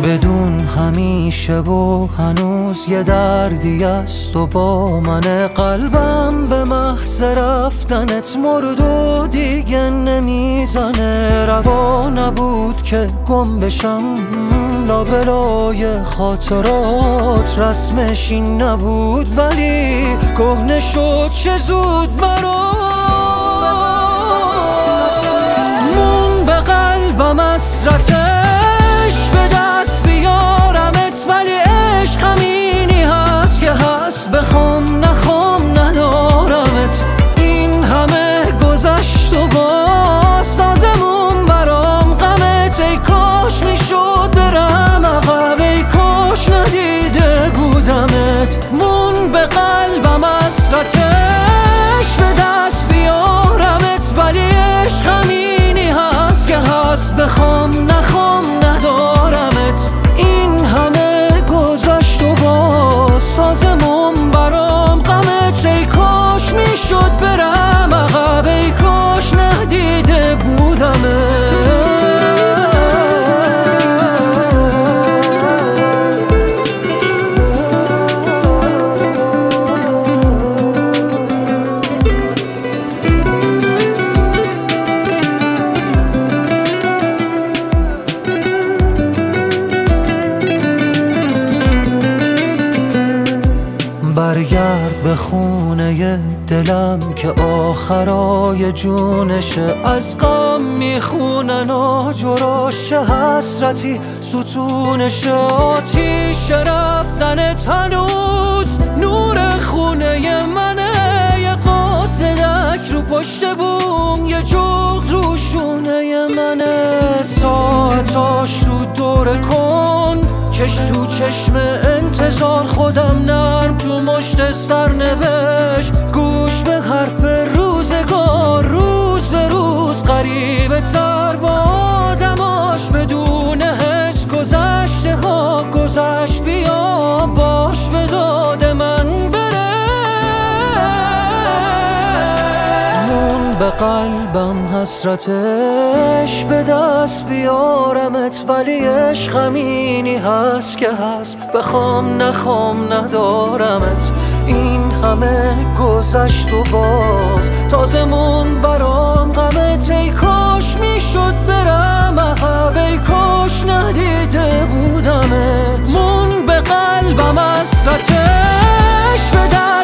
بدون همیشه و هنوز یه دردی است و با من. قلبم به محض رفتنت مرد و دیگه نمیزنه. روا نبود که گم بشم لابلای خاطرات، رسمش این نبود ولی کهنه شد چه زود مون به قلبم حسرتش به دست بیارمت، ولی عشق همینی هست که هست، بخوام نخوام ندارمت. این همه گذشت و باز تازمون برام غمت. ای کاش میشد برم عقب، ای کاش ندیده بودمت. مون به قلبم حسرتش به دست بیارمت، ولی عشق همینی هست که هست، بخوام نخوام ندارمت. این همه گذشت و باز تازمون برام غمت. ای کاش میشد برم عقب، ای کاش ندیده بودمت. برگرد به خونه دلم که آخرای جونشه. از غم میخونن آجراش حسرتی ستونشه. آتیش رفتنت هنوز نور خونه منه. یه قاصدک رو پشت بوم، یه جغد رو شونه منه. ساعتاش رو دور کند، چش تو چشم انتظار، خودم نرم تو مشت سرنوشت. گوش به حرف روزگار، روز به روز غریبه تر با آدماش. بدون حس گذشته ها گذشت، بیا باش به داد من بره. مون به قلبم حسرتش به دست بیارمت، ولی عشق همینی هست که هست، بخوام نخوام ندارمت. این همه گذشت و باز تازمون برام غمت. ای کاش میشد برم عقب، ای کاش ندیده بودمت. مون به قلبم حسرتش به